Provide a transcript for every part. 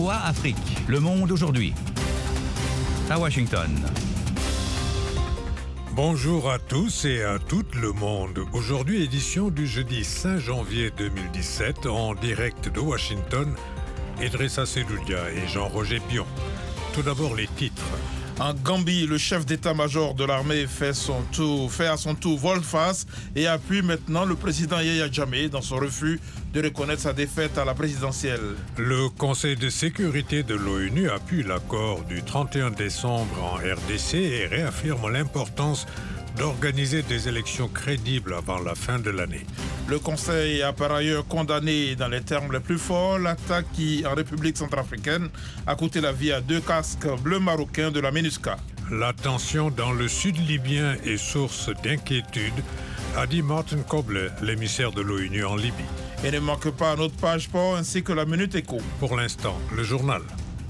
VOA Afrique, le monde aujourd'hui. À Washington. Bonjour à tous et à tout le monde. Aujourd'hui, édition du jeudi 5 janvier 2017, en direct de Washington, Idrissa Seloudia et Jean-Roger Bion. Tout d'abord, les titres. En Gambie, le chef d'état-major de l'armée fait à son tour volte-face et appuie maintenant le président Yahya Jammeh dans son refus de reconnaître sa défaite à la présidentielle. Le Conseil de sécurité de l'ONU appuie l'accord du 31 décembre en RDC et réaffirme l'importance d'organiser des élections crédibles avant la fin de l'année. Le Conseil a par ailleurs condamné dans les termes les plus forts l'attaque qui, en République centrafricaine, a coûté la vie à 2 casques bleus marocains de la MINUSCA. La tension dans le sud libyen est source d'inquiétude, a dit Martin Kobler, l'émissaire de l'ONU en Libye. Et ne manque pas notre page sport ainsi que la Minute Éco. Pour l'instant, le journal.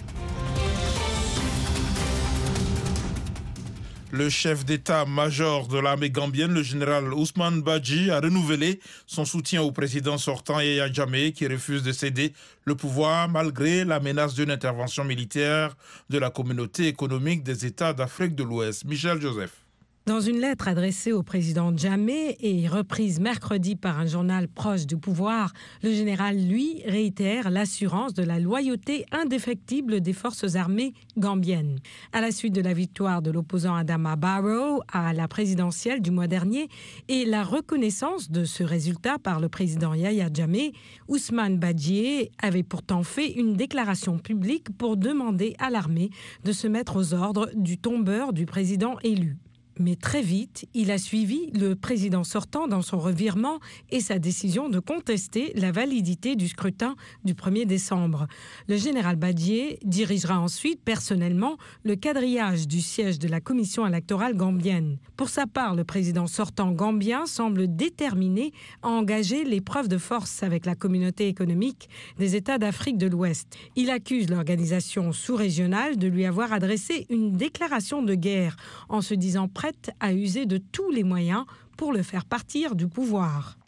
Le chef d'état-major de l'armée gambienne, le général Ousmane Badji, a renouvelé son soutien au président sortant Yahya Jammeh qui refuse de céder le pouvoir malgré la menace d'une intervention militaire de la communauté économique des États d'Afrique de l'Ouest. Michel Joseph. Dans une lettre adressée au président Jammeh et reprise mercredi par un journal proche du pouvoir, le général, lui, réitère l'assurance de la loyauté indéfectible des forces armées gambiennes. À la suite de la victoire de l'opposant Adama Barrow à la présidentielle du mois dernier et la reconnaissance de ce résultat par le président Yahya Jammeh, Ousmane Badji avait pourtant fait une déclaration publique pour demander à l'armée de se mettre aux ordres du tombeur du président élu. Mais très vite, il a suivi le président sortant dans son revirement et sa décision de contester la validité du scrutin du 1er décembre. Le général Badji dirigera ensuite personnellement le quadrillage du siège de la commission électorale gambienne. Pour sa part, le président sortant gambien semble déterminé à engager l'épreuve de force avec la communauté économique des États d'Afrique de l'Ouest. Il accuse l'organisation sous-régionale de lui avoir adressé une déclaration de guerre en se disant prête à user de tous les moyens pour le faire partir du pouvoir.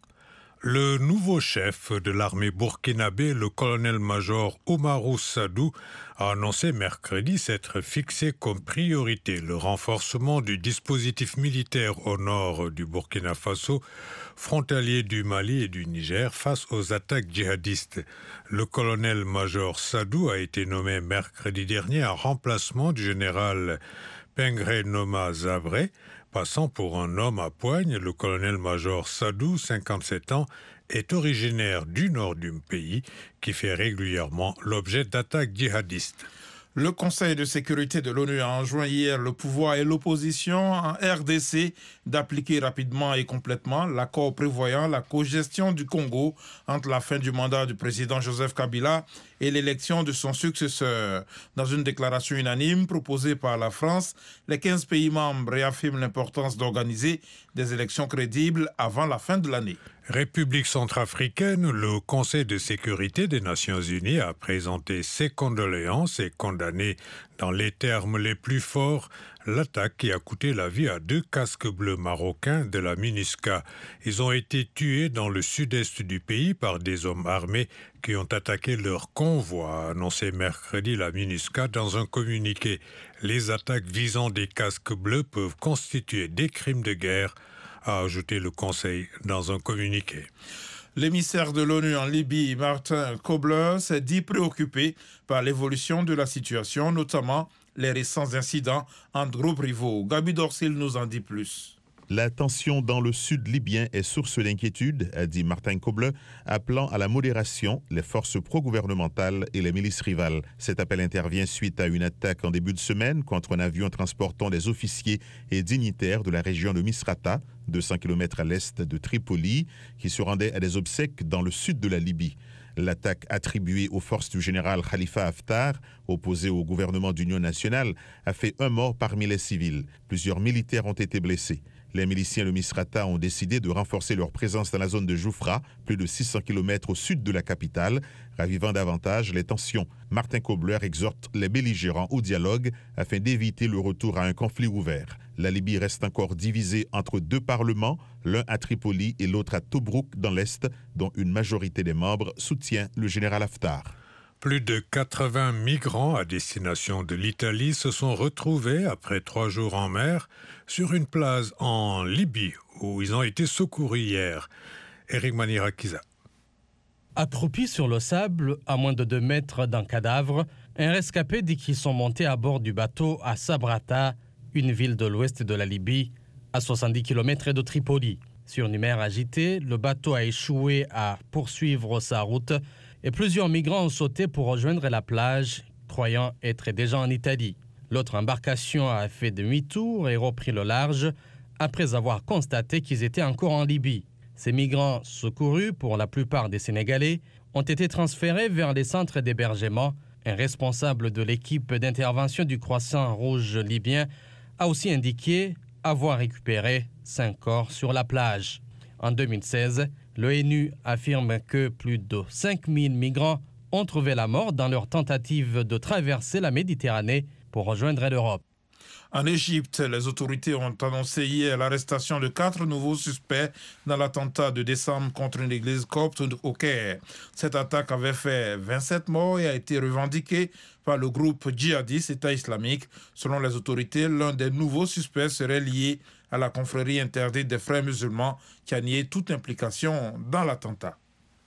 Le nouveau chef de l'armée burkinabé, le colonel-major Oumarou Sadou, a annoncé mercredi s'être fixé comme priorité le renforcement du dispositif militaire au nord du Burkina Faso, frontalier du Mali et du Niger, face aux attaques djihadistes. Le colonel-major Sadou a été nommé mercredi dernier en remplacement du général Pengre Noma Zabré. Passant pour un homme à poigne, le colonel-major Sadou, 57 ans, est originaire du nord du pays qui fait régulièrement l'objet d'attaques djihadistes. Le Conseil de sécurité de l'ONU a enjoint hier le pouvoir et l'opposition en RDC d'appliquer rapidement et complètement l'accord prévoyant la cogestion du Congo entre la fin du mandat du président Joseph Kabila et l'élection de son successeur. Dans une déclaration unanime proposée par la France, les 15 pays membres réaffirment l'importance d'organiser des élections crédibles avant la fin de l'année. République centrafricaine, le Conseil de sécurité des Nations Unies a présenté ses condoléances et condamné dans les termes les plus forts l'attaque qui a coûté la vie à 2 casques bleus marocains de la MINUSCA. Ils ont été tués dans le sud-est du pays par des hommes armés qui ont attaqué leur convoi, a annoncé mercredi la MINUSCA dans un communiqué. Les attaques visant des casques bleus peuvent constituer des crimes de guerre, a ajouté le Conseil dans un communiqué. L'émissaire de l'ONU en Libye, Martin Kobler, s'est dit préoccupé par l'évolution de la situation, notamment les récents incidents entre groupes rivaux. Gabi Dorsil nous en dit plus. La tension dans le sud libyen est source d'inquiétude, a dit Martin Kobler, appelant à la modération les forces pro-gouvernementales et les milices rivales. Cet appel intervient suite à une attaque en début de semaine contre un avion transportant des officiers et dignitaires de la région de Misrata, 200 km à l'est de Tripoli, qui se rendaient à des obsèques dans le sud de la Libye. L'attaque attribuée aux forces du général Khalifa Haftar, opposé au gouvernement d'union nationale, a fait un mort parmi les civils. Plusieurs militaires ont été blessés. Les miliciens de Misrata ont décidé de renforcer leur présence dans la zone de Joufra, plus de 600 km au sud de la capitale, ravivant davantage les tensions. Martin Kobler exhorte les belligérants au dialogue afin d'éviter le retour à un conflit ouvert. La Libye reste encore divisée entre 2 parlements, l'un à Tripoli et l'autre à Tobrouk dans l'est, dont une majorité des membres soutient le général Haftar. Plus de 80 migrants à destination de l'Italie se sont retrouvés après 3 jours en mer sur une plage en Libye où ils ont été secourus hier. Eric Manirakiza. Accroupis sur le sable, à moins de 2 mètres d'un cadavre, un rescapé dit qu'ils sont montés à bord du bateau à Sabrata, une ville de l'ouest de la Libye, à 70 km de Tripoli. Sur une mer agitée, le bateau a échoué à poursuivre sa route et plusieurs migrants ont sauté pour rejoindre la plage, croyant être déjà en Italie. L'autre embarcation a fait demi-tour et repris le large après avoir constaté qu'ils étaient encore en Libye. Ces migrants, secourus pour la plupart des Sénégalais, ont été transférés vers les centres d'hébergement. Un responsable de l'équipe d'intervention du Croissant Rouge libyen a aussi indiqué avoir récupéré 5 corps sur la plage. En 2016, l'ONU affirme que plus de 5000 migrants ont trouvé la mort dans leur tentative de traverser la Méditerranée pour rejoindre l'Europe. En Égypte, les autorités ont annoncé hier l'arrestation de 4 nouveaux suspects dans l'attentat de décembre contre une église copte au Caire. Cette attaque avait fait 27 morts et a été revendiquée par le groupe djihadiste État islamique. Selon les autorités, l'un des nouveaux suspects serait lié à la confrérie interdite des frères musulmans qui a nié toute implication dans l'attentat.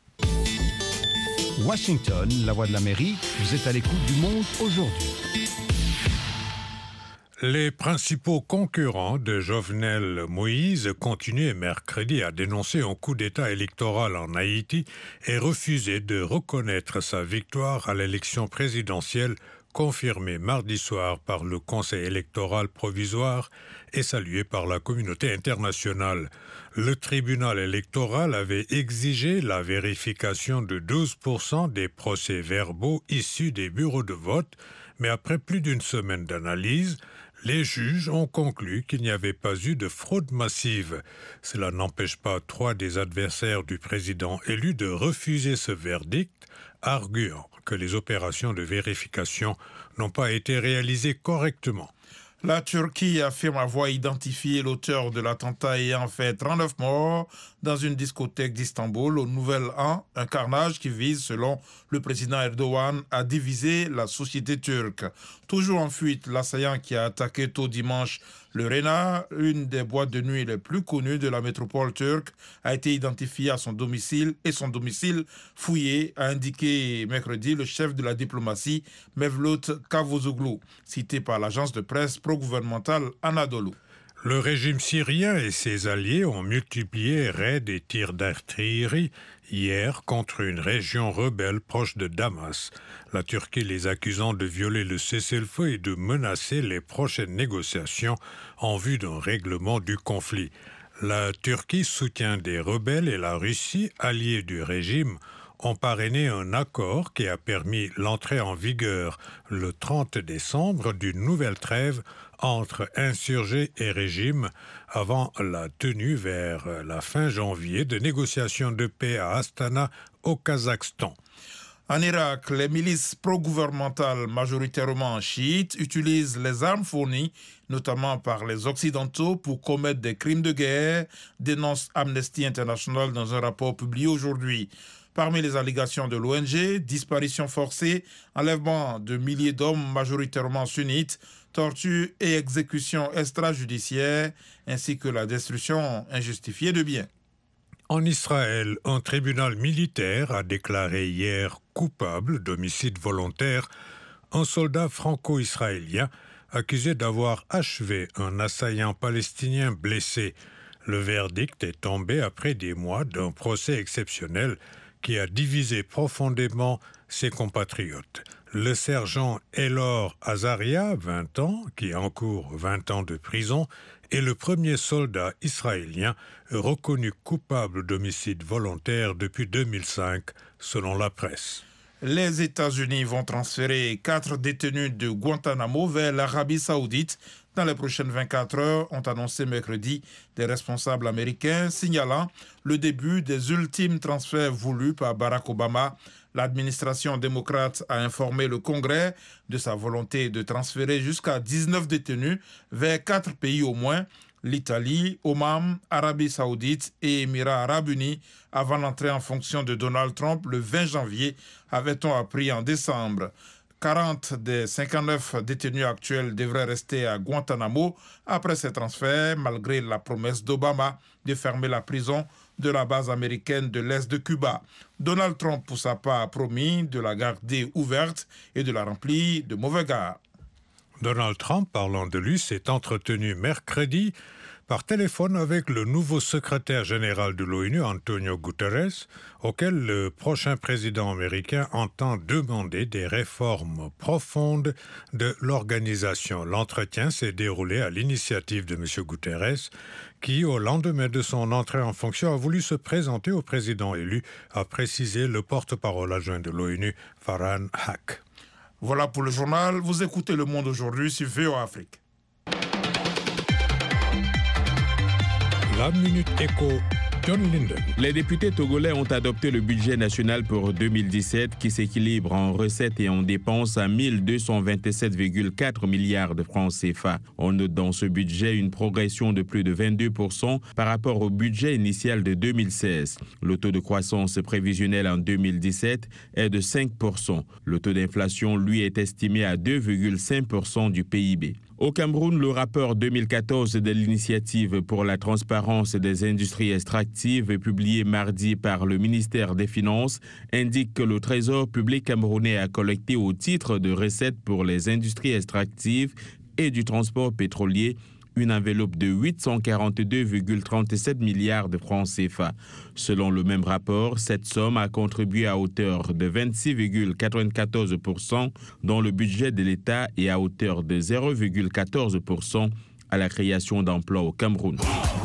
Washington, la voix de l'Amérique, vous êtes à l'écoute du Monde aujourd'hui. Les principaux concurrents de Jovenel Moïse continuaient mercredi à dénoncer un coup d'État électoral en Haïti et refusaient de reconnaître sa victoire à l'élection présidentielle confirmée mardi soir par le Conseil électoral provisoire et saluée par la communauté internationale. Le tribunal électoral avait exigé la vérification de 12% des procès-verbaux issus des bureaux de vote, mais après plus d'une semaine d'analyse, les juges ont conclu qu'il n'y avait pas eu de fraude massive. Cela n'empêche pas 3 des adversaires du président élu de refuser ce verdict, arguant que les opérations de vérification n'ont pas été réalisées correctement. La Turquie affirme avoir identifié l'auteur de l'attentat ayant fait 39 morts dans une discothèque d'Istanbul au Nouvel An, un carnage qui vise, selon le président Erdogan, à diviser la société turque. Toujours en fuite, l'assaillant qui a attaqué tôt dimanche le Rena, une des boîtes de nuit les plus connues de la métropole turque, a été identifié à son domicile et son domicile fouillé, a indiqué mercredi le chef de la diplomatie Mevlut Cavusoglu, cité par l'agence de presse pro-gouvernementale Anadolu. Le régime syrien et ses alliés ont multiplié raids et tirs d'artillerie hier contre une région rebelle proche de Damas, la Turquie les accusant de violer le cessez-le-feu et de menacer les prochaines négociations en vue d'un règlement du conflit. La Turquie soutient des rebelles et la Russie, alliée du régime, ont parrainé un accord qui a permis l'entrée en vigueur le 30 décembre d'une nouvelle trêve entre insurgés et régime avant la tenue vers la fin janvier de négociations de paix à Astana au Kazakhstan. En Irak, les milices pro-gouvernementales majoritairement chiites utilisent les armes fournies, notamment par les Occidentaux, pour commettre des crimes de guerre, dénonce Amnesty International dans un rapport publié aujourd'hui. Parmi les allégations de l'ONG, disparition forcée, enlèvement de milliers d'hommes majoritairement sunnites, torture et exécution extrajudiciaire, ainsi que la destruction injustifiée de biens. En Israël, un tribunal militaire a déclaré hier coupable d'homicide volontaire un soldat franco-israélien accusé d'avoir achevé un assaillant palestinien blessé. Le verdict est tombé après des mois d'un procès exceptionnel qui a divisé profondément ses compatriotes. Le sergent Elor Azaria, 20 ans, qui encourt 20 ans de prison, est le premier soldat israélien reconnu coupable d'homicide volontaire depuis 2005, selon la presse. Les États-Unis vont transférer 4 détenus de Guantanamo vers l'Arabie saoudite dans les prochaines 24 heures, ont annoncé mercredi des responsables américains, signalant le début des ultimes transferts voulus par Barack Obama. L'administration démocrate a informé le Congrès de sa volonté de transférer jusqu'à 19 détenus vers 4 pays au moins, l'Italie, Oman, Arabie Saoudite et Émirats Arabes Unis avant l'entrée en fonction de Donald Trump le 20 janvier, avait-on appris en décembre. 40 des 59 détenus actuels devraient rester à Guantanamo après ces transferts, malgré la promesse d'Obama de fermer la prison de la base américaine de l'Est de Cuba. Donald Trump, pour sa part, a promis de la garder ouverte et de la remplir de mauvais gars. Donald Trump, parlant de lui, s'est entretenu mercredi par téléphone avec le nouveau secrétaire général de l'ONU, Antonio Guterres, auquel le prochain président américain entend demander des réformes profondes de l'organisation. L'entretien s'est déroulé à l'initiative de M. Guterres, qui, au lendemain de son entrée en fonction, a voulu se présenter au président élu, a précisé le porte-parole adjoint de l'ONU, Farhan Haq. Voilà pour le journal. Vous écoutez Le Monde aujourd'hui sur VOA Afrique. La Minute Éco, John Linden. Les députés togolais ont adopté le budget national pour 2017 qui s'équilibre en recettes et en dépenses à 1227,4 milliards de francs CFA. On note dans ce budget une progression de plus de 22% par rapport au budget initial de 2016. Le taux de croissance prévisionnel en 2017 est de 5%. Le taux d'inflation, lui, est estimé à 2,5% du PIB. Au Cameroun, le rapport 2014 de l'Initiative pour la transparence des industries extractives, publié mardi par le ministère des Finances, indique que le Trésor public camerounais a collecté au titre de recettes pour les industries extractives et du transport pétrolier une enveloppe de 842,37 milliards de francs CFA. Selon le même rapport, cette somme a contribué à hauteur de 26,94% dans le budget de l'État et à hauteur de 0,14% à la création d'emplois au Cameroun.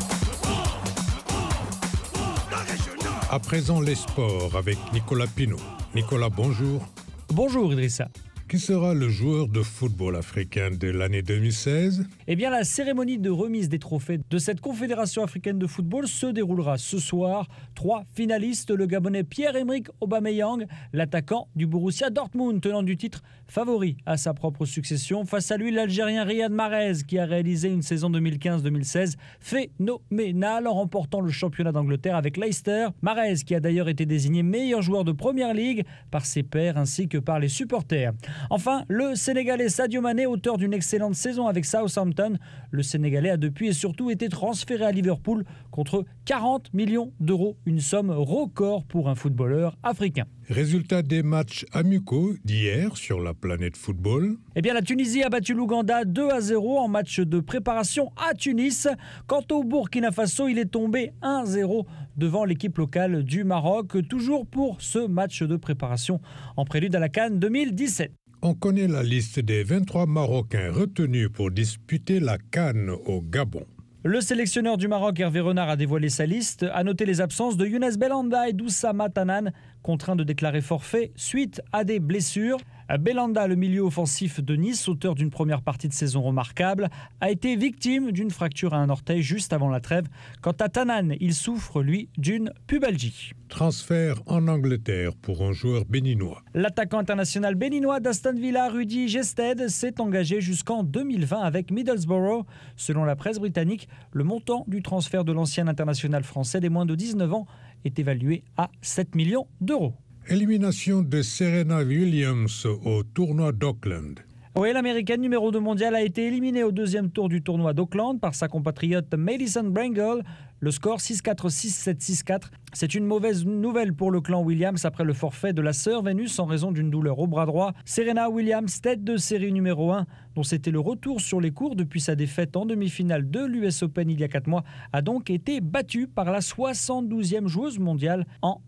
À présent, les sports avec Nicolas Pinault. Nicolas, bonjour. Bonjour Idrissa. Qui sera le joueur de football africain de l'année 2016 ? Eh bien, la cérémonie de remise des trophées de cette Confédération africaine de football se déroulera ce soir. 3 finalistes, le Gabonais Pierre-Emerick Aubameyang, l'attaquant du Borussia Dortmund, tenant du titre favori à sa propre succession. Face à lui, l'Algérien Riyad Mahrez, qui a réalisé une saison 2015-2016 phénoménale en remportant le championnat d'Angleterre avec Leicester. Mahrez, qui a d'ailleurs été désigné meilleur joueur de Première Ligue par ses pairs ainsi que par les supporters. Enfin, le Sénégalais Sadio Mané, auteur d'une excellente saison avec Southampton. Le Sénégalais a depuis et surtout été transféré à Liverpool contre 40 millions d'euros, une somme record pour un footballeur africain. Résultat des matchs amicaux d'hier sur la planète football. Eh bien, la Tunisie a battu l'Ouganda 2-0 en match de préparation à Tunis. Quant au Burkina Faso, il est tombé 1-0 devant l'équipe locale du Maroc, toujours pour ce match de préparation en prélude à la CAN 2017. On connaît la liste des 23 Marocains retenus pour disputer la CAN au Gabon. Le sélectionneur du Maroc, Hervé Renard, a dévoilé sa liste. A noté les absences de Younes Belhanda et d'Oussama Tanan, contraints de déclarer forfait suite à des blessures. Belhanda, le milieu offensif de Nice, auteur d'une première partie de saison remarquable, a été victime d'une fracture à un orteil juste avant la trêve. Quant à Tanan, il souffre, lui, d'une pubalgie. Transfert en Angleterre pour un joueur béninois. L'attaquant international béninois d'Aston Villa, Rudy Gested, s'est engagé jusqu'en 2020 avec Middlesbrough. Selon la presse britannique, le montant du transfert de l'ancien international français des moins de 19 ans est évalué à 7 millions d'euros. Élimination de Serena Williams au tournoi d'Auckland. Oui, l'américaine numéro 2 mondiale a été éliminée au deuxième tour du tournoi d'Auckland par sa compatriote Madison Brangle. Le score 6-4, 6-7, 6-4. C'est une mauvaise nouvelle pour le clan Williams après le forfait de la sœur Vénus en raison d'une douleur au bras droit. Serena Williams, tête de série numéro 1, dont c'était le retour sur les cours depuis sa défaite en demi-finale de l'US Open il y a 4 mois, a donc été battue par la 72e joueuse mondiale en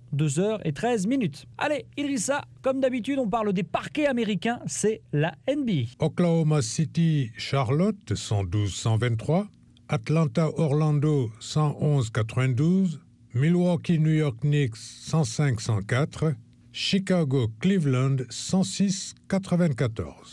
2h13. Allez, Idrissa, comme d'habitude, on parle des parquets américains, c'est la NBA. Oklahoma City, Charlotte, 112-123. Atlanta-Orlando, 111-92. Milwaukee-New York Knicks, 105-104. Chicago-Cleveland, 106-94.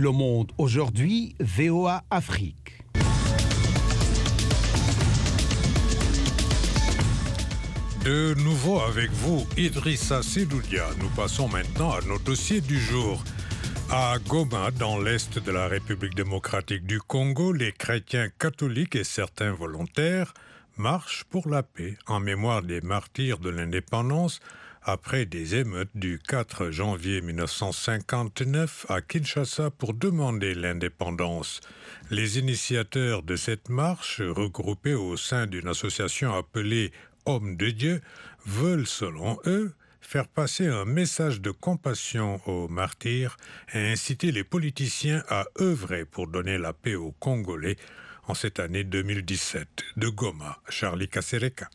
Le Monde aujourd'hui, VOA Afrique. De nouveau avec vous, Idrissa Sedoudia. Nous passons maintenant à nos dossiers du jour. À Goma, dans l'est de la République démocratique du Congo, les chrétiens catholiques et certains volontaires marchent pour la paix en mémoire des martyrs de l'indépendance après des émeutes du 4 janvier 1959 à Kinshasa pour demander l'indépendance. Les initiateurs de cette marche, regroupés au sein d'une association appelée Hommes de Dieu, veulent, selon eux, faire passer un message de compassion aux martyrs et inciter les politiciens à œuvrer pour donner la paix aux Congolais en cette année 2017. De Goma, Charlie Kasereka.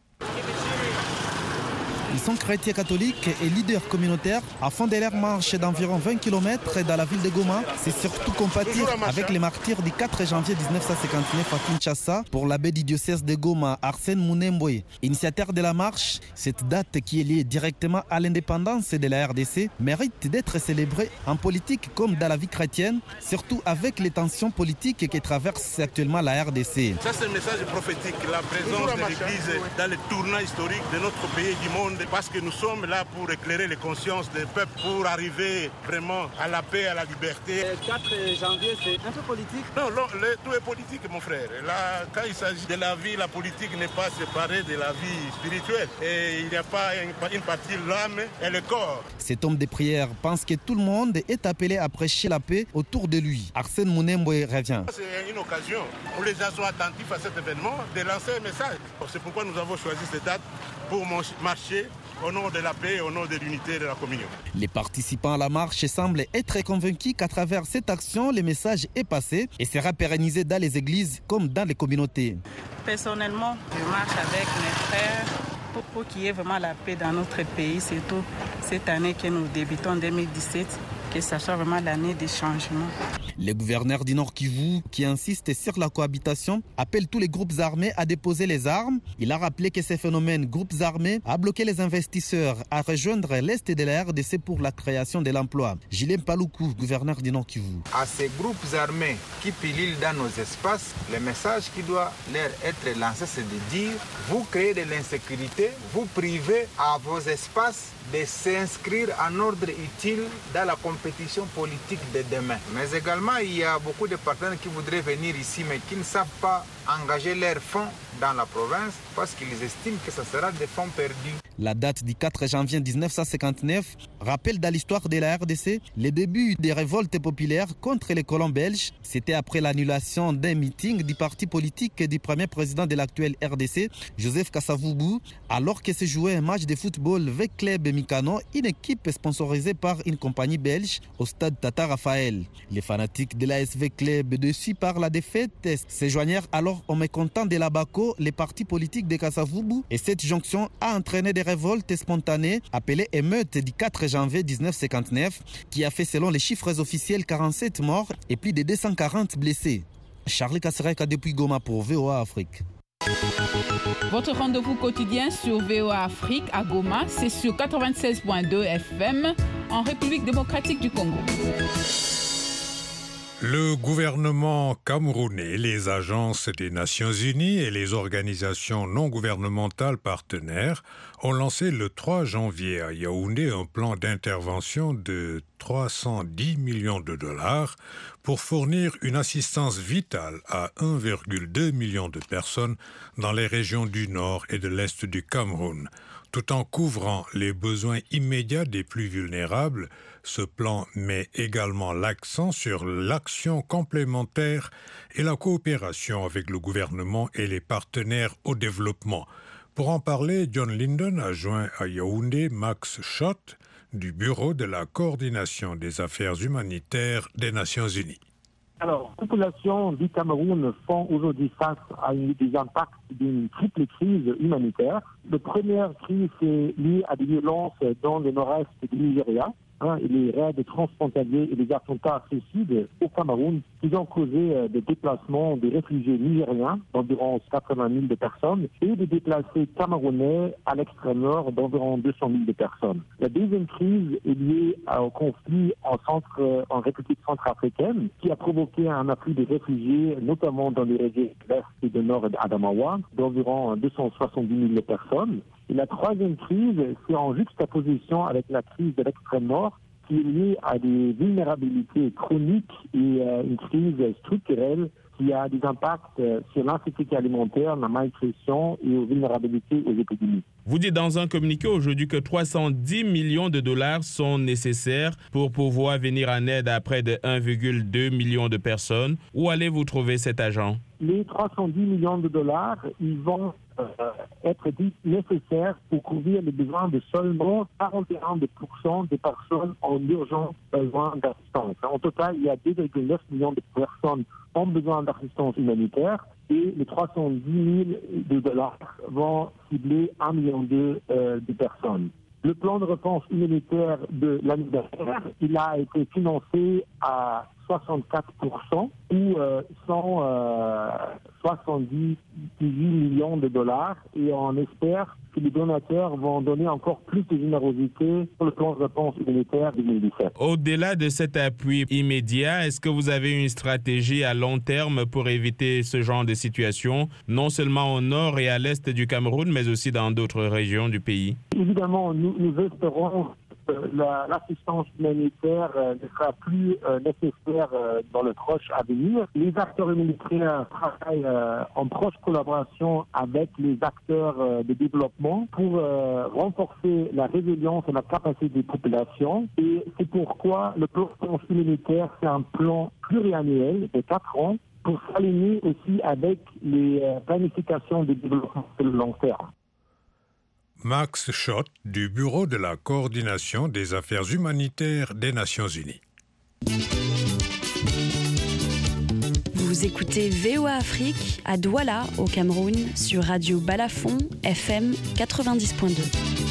Ils sont chrétiens catholiques et leaders communautaires. À fond de leur marche d'environ 20 km dans la ville de Goma, c'est surtout compatir avec les martyrs du 4 janvier 1959 à Kinshasa pour l'abbé du diocèse de Goma, Arsène Munembwe. Initiateur de la marche, cette date qui est liée directement à l'indépendance de la RDC mérite d'être célébrée en politique comme dans la vie chrétienne, surtout avec les tensions politiques qui traversent actuellement la RDC. Ça, c'est un message prophétique, la présence de l'Église dans le tournant historique de notre pays et du monde. Parce que nous sommes là pour éclairer les consciences des peuples, pour arriver vraiment à la paix, à la liberté. Le 4 janvier, c'est un peu politique? Non, tout est politique, mon frère. Là, quand il s'agit de la vie, la politique n'est pas séparée de la vie spirituelle. Et il n'y a pas une partie, l'âme et le corps. Cet homme de prière pense que tout le monde est appelé à prêcher la paix autour de lui. Arsène Munembwe revient. C'est une occasion où les gens sont attentifs à cet événement, de lancer un message. C'est pourquoi nous avons choisi cette date pour marcher au nom de la paix et au nom de l'unité de la communion. Les participants à la marche semblent être convaincus qu'à travers cette action, le message est passé et sera pérennisé dans les églises comme dans les communautés. Personnellement, je marche avec mes frères pour qu'il y ait vraiment la paix dans notre pays, surtout cette année que nous débutons en 2017. Que ça soit vraiment l'année des changements. Le gouverneur du Nord Kivu, qui insiste sur la cohabitation, appelle tous les groupes armés à déposer les armes. Il a rappelé que ces phénomènes groupes armés a bloqué les investisseurs à rejoindre l'Est de la RDC pour la création de l'emploi. Julien Paloukou, gouverneur du Nord Kivu. À ces groupes armés qui pilulent dans nos espaces, le message qui doit leur être lancé, c'est de dire vous créez de l'insécurité, vous privez à vos espaces de s'inscrire en ordre utile dans la compétition politique de demain. Mais également, il y a beaucoup de partenaires qui voudraient venir ici, mais qui ne savent pas engager leurs fonds dans la province parce qu'ils estiment que ce sera des fonds perdus. La date du 4 janvier 1959 rappelle dans l'histoire de la RDC les débuts des révoltes populaires contre les colons belges. C'était après l'annulation d'un meeting du parti politique du premier président de l'actuelle RDC, Joseph Kasavubu, alors que se jouait un match de football avec Club Mikano, une équipe sponsorisée par une compagnie belge au stade Tata Raphaël. Les fanatiques de l'ASV Club, déçus par la défaite, se joignèrent alors au mécontent de l'Abaco, les partis politiques de Kasavubu, et cette jonction a entraîné des révoltes spontanées appelées émeutes du 4 janvier 1959 qui a fait, selon les chiffres officiels, 47 morts et plus de 240 blessés. Charlie Kasereka depuis Goma pour VOA Afrique. Votre rendez-vous quotidien sur VOA Afrique à Goma, c'est sur 96.2 FM en République démocratique du Congo. Le gouvernement camerounais, les agences des Nations Unies et les organisations non gouvernementales partenaires ont lancé le 3 janvier à Yaoundé un plan d'intervention de 310 millions de dollars pour fournir une assistance vitale à 1,2 million de personnes dans les régions du nord et de l'est du Cameroun. Tout en couvrant les besoins immédiats des plus vulnérables, ce plan met également l'accent sur l'action complémentaire et la coopération avec le gouvernement et les partenaires au développement. Pour en parler, John Linden a joint à Yaoundé Max Schott du Bureau de la coordination des affaires humanitaires des Nations Unies. Alors, la population du Cameroun font aujourd'hui face à des impacts d'une triple crise humanitaire. La première crise est liée à des violences dans le nord-est du Nigeria. et les raids transfrontaliers et les attentats suicides au Cameroun qui ont causé des déplacements des réfugiés nigériens d'environ 80 000 de personnes et des déplacés camerounais à l'extrême nord d'environ 200 000 de personnes. La deuxième crise est liée au conflit en République centrafricaine qui a provoqué un afflux de réfugiés, notamment dans les régions de l'Est et du Nord d'Adamawa, d'environ 270 000 personnes. Et la troisième crise, c'est en juxtaposition avec la crise de l'extrême nord, qui est liée à des vulnérabilités chroniques et une crise structurelle qui a des impacts sur l'insécurité alimentaire, la malnutrition et aux vulnérabilités aux épidémies. Vous dites dans un communiqué aujourd'hui que 310 millions de dollars sont nécessaires pour pouvoir venir en aide à près de 1,2 million de personnes. Où allez-vous trouver cet argent? Les 310 millions de dollars, ils vont être nécessaires pour couvrir les besoins de seulement 41% des personnes en urgence besoin d'assistance. En total, il y a 2,9 millions de personnes ont besoin d'assistance humanitaire et les 310 000 de dollars vont cibler 1,2 million de personnes. Le plan de réponse humanitaire de l'année dernière, il a été financé à 64% ou 178 millions de dollars et on espère que les donateurs vont donner encore plus de générosité pour le plan de réponse humanitaire 2017. Au-delà de cet appui immédiat, est-ce que vous avez une stratégie à long terme pour éviter ce genre de situation, non seulement au nord et à l'est du Cameroun, mais aussi dans d'autres régions du pays? Évidemment, nous espérons l'assistance humanitaire ne sera plus nécessaire dans le proche avenir. Les acteurs humanitaires travaillent en proche collaboration avec les acteurs de développement pour renforcer la résilience et la capacité des populations. Et c'est pourquoi le plan humanitaire, c'est un plan pluriannuel de 4 ans pour s'aligner aussi avec les planifications de développement de long terme. Max Schott du Bureau de la coordination des affaires humanitaires des Nations Unies. Vous écoutez VOA Afrique à Douala au Cameroun sur Radio Balafon FM 90.2.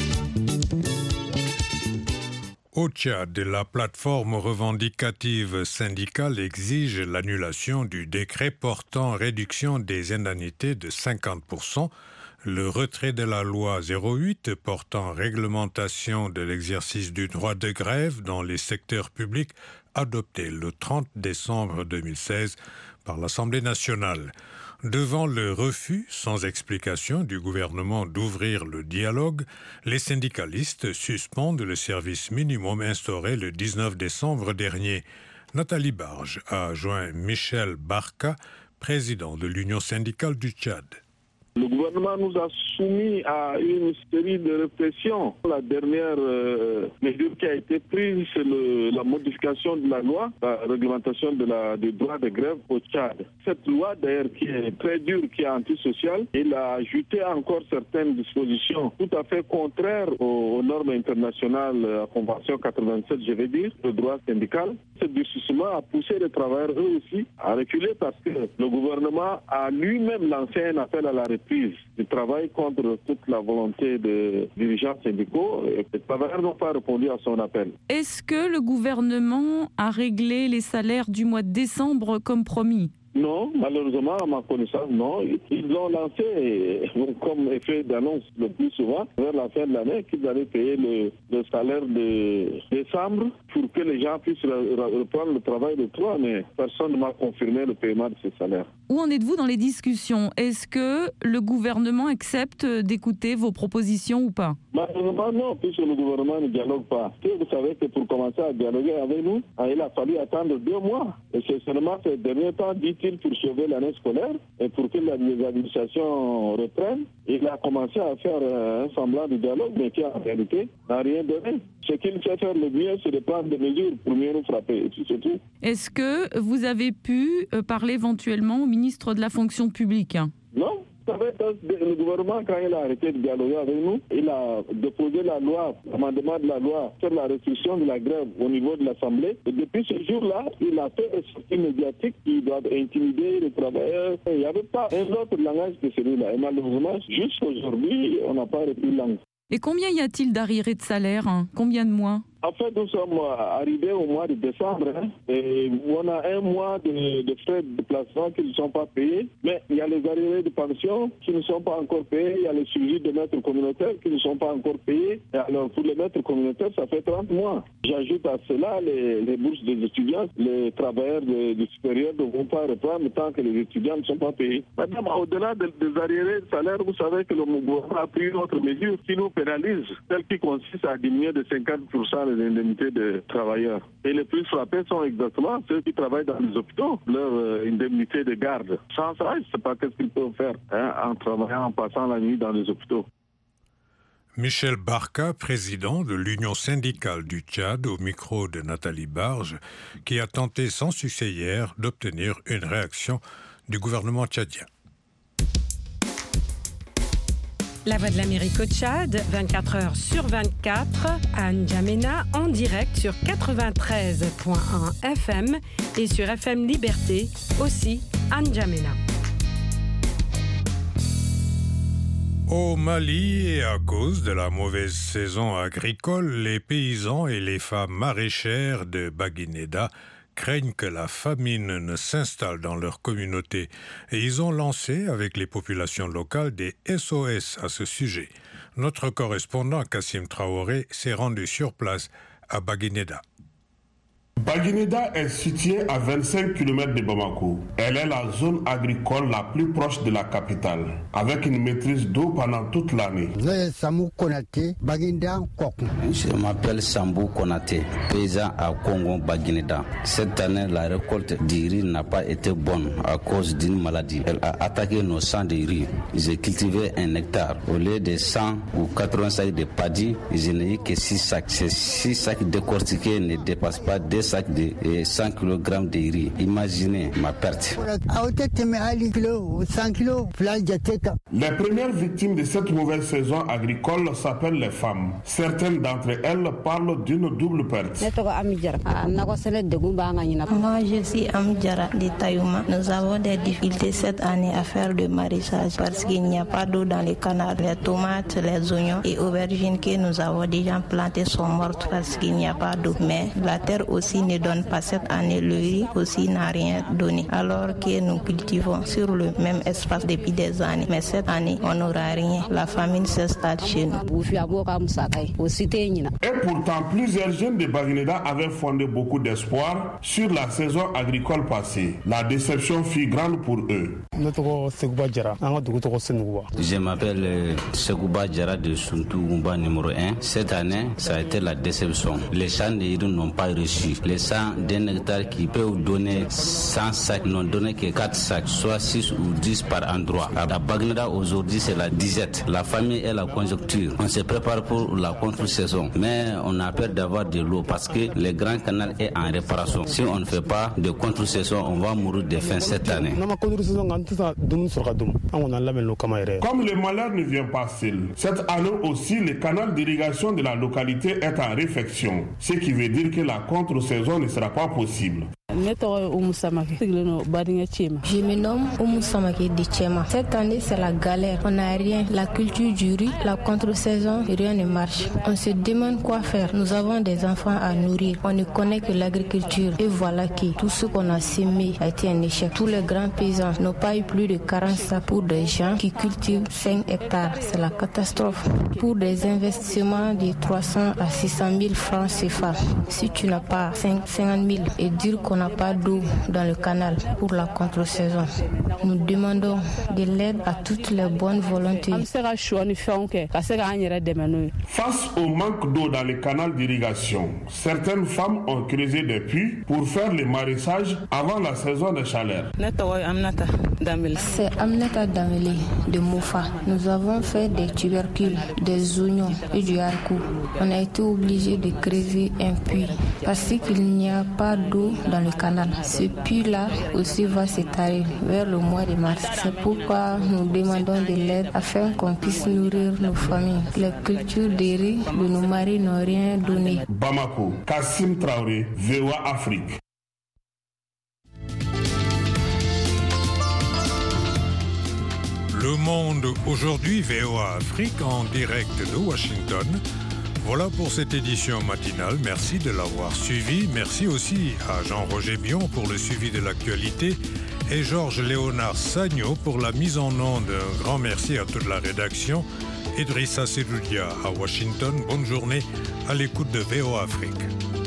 Au Tchad, la plateforme revendicative syndicale exige l'annulation du décret portant réduction des indemnités de 50%, le retrait de la loi 08 portant réglementation de l'exercice du droit de grève dans les secteurs publics adopté le 30 décembre 2016 par l'Assemblée nationale. Devant le refus sans explication du gouvernement d'ouvrir le dialogue, les syndicalistes suspendent le service minimum instauré le 19 décembre dernier. Nathalie Barge a joint Michel Barka, président de l'Union syndicale du Tchad. Le gouvernement nous a soumis à une série de répressions. La dernière mesure qui a été prise, c'est la modification de la loi, la réglementation du droit de grève au Tchad. Cette loi, d'ailleurs, qui est très dure, qui est antisociale, il a ajouté encore certaines dispositions tout à fait contraires aux normes internationales, la Convention 87, je vais dire, le droit syndical. Ce durcissement a poussé les travailleurs, eux aussi, à reculer parce que le gouvernement a lui-même lancé un appel à la reprise du travail contre toute la volonté de dirigeants syndicaux. Et les travailleurs n'ont pas répondu à son appel. Est-ce que le gouvernement a réglé les salaires du mois de décembre comme promis ? Non, malheureusement, à ma connaissance, non. Ils ont lancé, comme effet d'annonce le plus souvent, vers la fin de l'année, qu'ils allaient payer le salaire de décembre pour que les gens puissent reprendre le travail de 3, mais personne ne m'a confirmé le paiement de ces salaires. Où en êtes-vous dans les discussions ? Est-ce que le gouvernement accepte d'écouter vos propositions ou pas ? Malheureusement, non, puisque le gouvernement ne dialogue pas. Vous savez que pour commencer à dialoguer avec nous, il a fallu attendre 2 mois. Et c'est seulement ces derniers temps, dit-il, pour sauver l'année scolaire et pour que les administrations reprennent. Il a commencé à faire un semblant de dialogue, mais qui en réalité n'a rien donné. Ce qu'il sait faire le mieux, c'est de prendre des mesures pour mieux nous frapper. C'est tout. Est-ce que vous avez pu parler éventuellement au ministre de la fonction publique ? Non. Vous savez, le gouvernement, quand il a arrêté de dialoguer avec nous, il a déposé l'amendement de la loi sur la restriction de la grève au niveau de l'Assemblée. Et depuis ce jour-là, il a fait des sorties médiatiques qui doivent intimider les travailleurs. Il n'y avait pas un autre langage que celui-là. Et malheureusement, jusqu'à aujourd'hui, on n'a pas repris langue. Et combien y a-t-il d'arriérés de salaire ? Combien de mois ? En fait, nous sommes arrivés au mois de décembre et on a un mois de frais de déplacement qui ne sont pas payés. Mais il y a les arriérés de pension qui ne sont pas encore payés. Il y a les suivis de maîtres communautaires qui ne sont pas encore payés. Et alors, pour les maîtres communautaires, ça fait 30 mois. J'ajoute à cela les bourses des étudiants. Les travailleurs du supérieur ne vont pas reprendre tant que les étudiants ne sont pas payés. Madame, au-delà des arriérés de salaire, vous savez que le gouvernement a pris une autre mesure qui nous pénalise, celle qui consiste à diminuer de 50% les indemnités des travailleurs. Et les plus frappés sont exactement ceux qui travaillent dans les hôpitaux, leur indemnité de garde. Sans ça, je ne sais pas qu'est-ce qu'ils peuvent faire en travaillant, en passant la nuit dans les hôpitaux. Michel Barka, président de l'Union syndicale du Tchad, au micro de Nathalie Barge, qui a tenté sans succès hier d'obtenir une réaction du gouvernement tchadien. La Voix de l'Amérique au Tchad, 24 heures sur 24, à N'Djamena, en direct sur 93.1 FM et sur FM Liberté, aussi à N'Djamena. Au Mali, et à cause de la mauvaise saison agricole, les paysans et les femmes maraîchères de Baguineda craignent que la famine ne s'installe dans leur communauté et ils ont lancé avec les populations locales des SOS à ce sujet. Notre correspondant Kassim Traoré s'est rendu sur place à Baguineda. Baguineda est située à 25 km de Bamako. Elle est la zone agricole la plus proche de la capitale, avec une maîtrise d'eau pendant toute l'année. Je m'appelle Sambou Konaté, paysan à Congo Baguineda. Cette année, la récolte du riz n'a pas été bonne à cause d'une maladie. Elle a attaqué nos champs de riz. J'ai cultivé 1 hectare. Au lieu de 100 ou 80 sacs de paddy, je n'ai eu que 6 sacs. Ces 6 sacs décortiqués ne dépassent pas 2 sacs de 100 kg de riz. Imaginez ma perte. Les premières victimes de cette mauvaise saison agricole s'appellent les femmes. Certaines d'entre elles parlent d'une double perte. Moi, je suis Amdjara de Tayouma. Nous avons des difficultés cette année à faire le maraîchage parce qu'il n'y a pas d'eau dans les canaux. Les tomates, les oignons et aubergines que nous avons déjà plantées sont mortes parce qu'il n'y a pas d'eau. Mais la terre aussi ne donne pas cette année. Le riz aussi n'a rien donné. Alors que nous cultivons sur le même espace depuis des années. Mais cette année, on n'aura rien. La famine s'installe chez nous. Et pourtant, plusieurs jeunes de Baguineda avaient fondé beaucoup d'espoir sur la saison agricole passée. La déception fut grande pour eux. Je m'appelle Segouba Djara de Suntougumba numéro 1. Cette année, ça a été la déception. Les champs de riz n'ont pas reçu. Les 100 d'un hectare qui peuvent donner 100 sacs n'ont donné que 4 sacs, soit 6 ou 10 par endroit. À Baguineda, aujourd'hui, c'est la disette. La famille et la conjoncture. On se prépare pour la contre-saison, mais on a peur d'avoir de l'eau parce que le grand canal est en réparation. Si on ne fait pas de contre-saison, on va mourir de faim cette année. Comme le malheur ne vient pas seul, cette année aussi, le canal d'irrigation de la localité est en réfection, ce qui veut dire que la contre-saison ne sera pas possible. Je me nomme Oumou Samake de Tchema. Cette année, c'est la galère. On n'a rien. La culture du riz, la contre-saison, rien ne marche. On se demande quoi faire. Nous avons des enfants à nourrir. On ne connaît que l'agriculture. Et voilà que tout ce qu'on a semé a été un échec. Tous les grands paysans n'ont pas eu plus de 40 sacs pour des gens qui cultivent 5 hectares. C'est la catastrophe. Pour des investissements de 300 à 600 000 francs CFA, si tu n'as pas 50 000 et dire qu'on n'a pas d'eau dans le canal pour la contre-saison. Nous demandons de l'aide à toutes les bonnes volontés. Face au manque d'eau dans le canal d'irrigation, certaines femmes ont creusé des puits pour faire le maraîchage avant la saison de chaleur. C'est Amnata Dameli de Moufa. Nous avons fait des tubercules, des oignons et du haricot. On a été obligé de creuser un puits parce qu'il n'y a pas d'eau dans le canal. Ce puits-là aussi va s'étaler vers le mois de mars. C'est pourquoi nous demandons de l'aide afin qu'on puisse nourrir nos familles. Les cultures de riz de nos maris n'ont rien donné. Bamako, Kassim Traoré, VOA Afrique. Le Monde aujourd'hui, VOA Afrique, en direct de Washington. Voilà pour cette édition matinale. Merci de l'avoir suivi. Merci aussi à Jean-Roger Bion pour le suivi de l'actualité et Georges-Léonard Sagno pour la mise en onde. Un grand merci à toute la rédaction. Idrissa Sedoudia à Washington. Bonne journée à l'écoute de VOA Afrique.